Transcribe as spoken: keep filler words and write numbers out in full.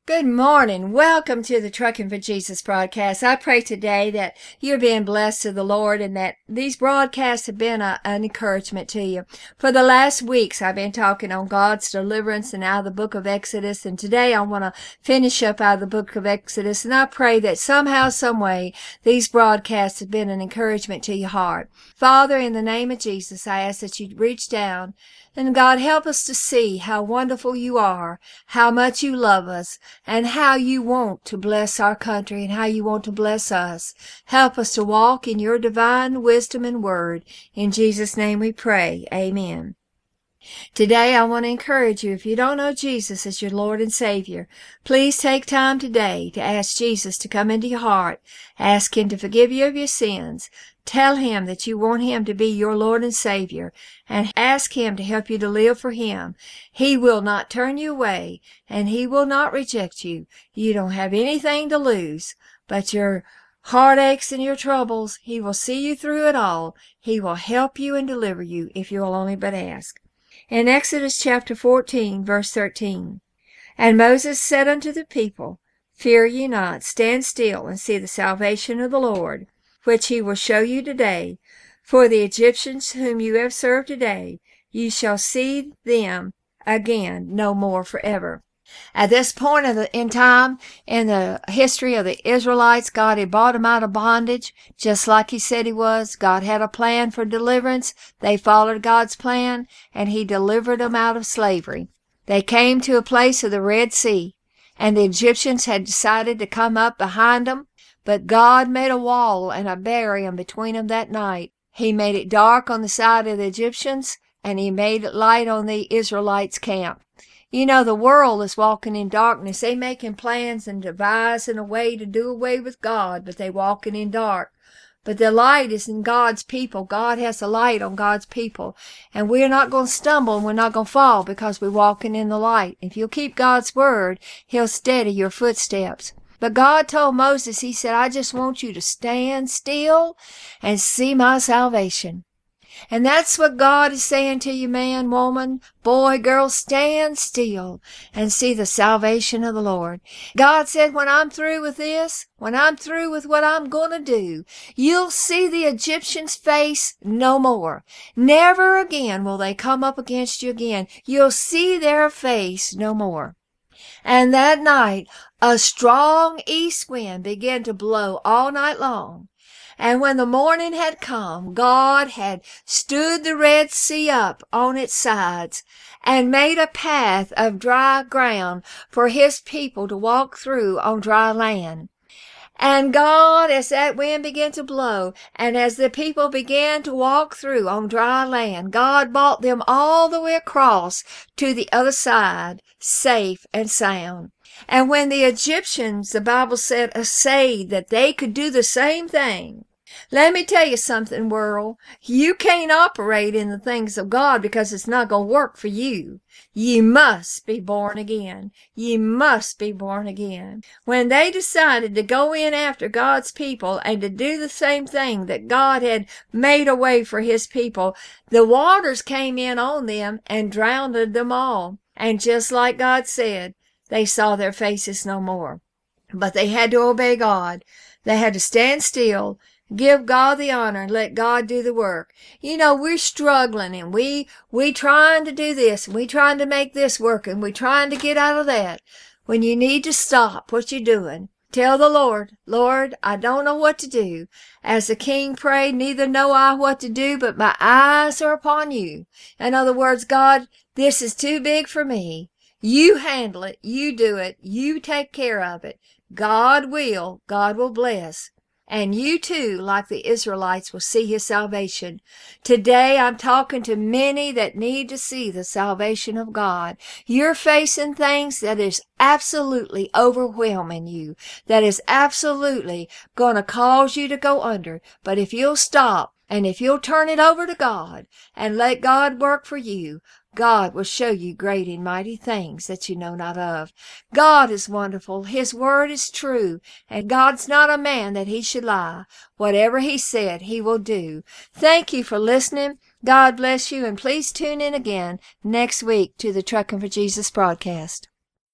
Good morning. Welcome to the Trucking for Jesus broadcast. I pray today that you're being blessed to the Lord and that these broadcasts have been a, an encouragement to you. For the last weeks, I've been talking on God's deliverance and out of the book of Exodus. And today I want to finish up out of the book of Exodus. And I pray that somehow, some way, these broadcasts have been an encouragement to your heart. Father, in the name of Jesus, I ask that you reach down and God, help us to see how wonderful you are, how much you love us, and how you want to bless our country and how you want to bless us. Help us to walk in your divine wisdom and word. In Jesus' name we pray. Amen. Today I want to encourage you, if you don't know Jesus as your Lord and Savior, please take time today to ask Jesus to come into your heart. Ask Him to forgive you of your sins. Tell Him that you want Him to be your Lord and Savior, and ask Him to help you to live for Him. He will not turn you away, and He will not reject you. You don't have anything to lose but your heartaches and your troubles. He will see you through it all. He will help you and deliver you if you will only but ask. In Exodus chapter fourteen, verse thirteen, And Moses said unto the people, Fear ye not, stand still, and see the salvation of the Lord, which he will show you today. For the Egyptians whom you have served today, ye shall see them again no more forever. At this point of the, in time in the history of the Israelites, God had brought them out of bondage, just like He said He was. God had a plan for deliverance. They followed God's plan, and He delivered them out of slavery. They came to a place of the Red Sea, and the Egyptians had decided to come up behind them, but God made a wall and a barrier between them that night. He made it dark on the side of the Egyptians, and He made it light on the Israelites' camp. You know, the world is walking in darkness. They making plans and devising a way to do away with God, but they walking in dark. But the light is in God's people. God has a light on God's people. And we're not going to stumble and we're not going to fall because we're walking in the light. If you'll keep God's word, He'll steady your footsteps. But God told Moses, He said, I just want you to stand still and see my salvation. And that's what God is saying to you, man, woman, boy, girl, stand still and see the salvation of the Lord. God said, when I'm through with this, when I'm through with what I'm going to do, you'll see the Egyptians' face no more. Never again will they come up against you again. You'll see their face no more. And that night, a strong east wind began to blow all night long. And when the morning had come, God had stood the Red Sea up on its sides and made a path of dry ground for His people to walk through on dry land. And God, as that wind began to blow, and as the people began to walk through on dry land, God brought them all the way across to the other side, safe and sound. And when the Egyptians, the Bible said, essayed that they could do the same thing, let me tell you something, world. You can't operate in the things of God because it's not going to work for you. You must be born again. You must be born again. When they decided to go in after God's people and to do the same thing that God had made a way for His people, the waters came in on them and drowned them all. And just like God said, they saw their faces no more. But they had to obey God. They had to stand still, give God the honor, and let God do the work. You know, we're struggling, and we we trying to do this, and we trying to make this work, and we trying to get out of that. When you need to stop what you're doing, tell the Lord, Lord, I don't know what to do. As the king prayed, neither know I what to do, but my eyes are upon you. In other words, God, this is too big for me. You handle it. You do it. You take care of it. God will. God will bless. And you too, like the Israelites, will see His salvation. Today I'm talking to many that need to see the salvation of God. You're facing things that is absolutely overwhelming you, that is absolutely going to cause you to go under. But if you'll stop, and if you'll turn it over to God and let God work for you, God will show you great and mighty things that you know not of. God is wonderful. His word is true, and God's not a man that He should lie. Whatever He said, He will do. Thank you for listening. God bless you, and please tune in again next week to the Trucking for Jesus broadcast.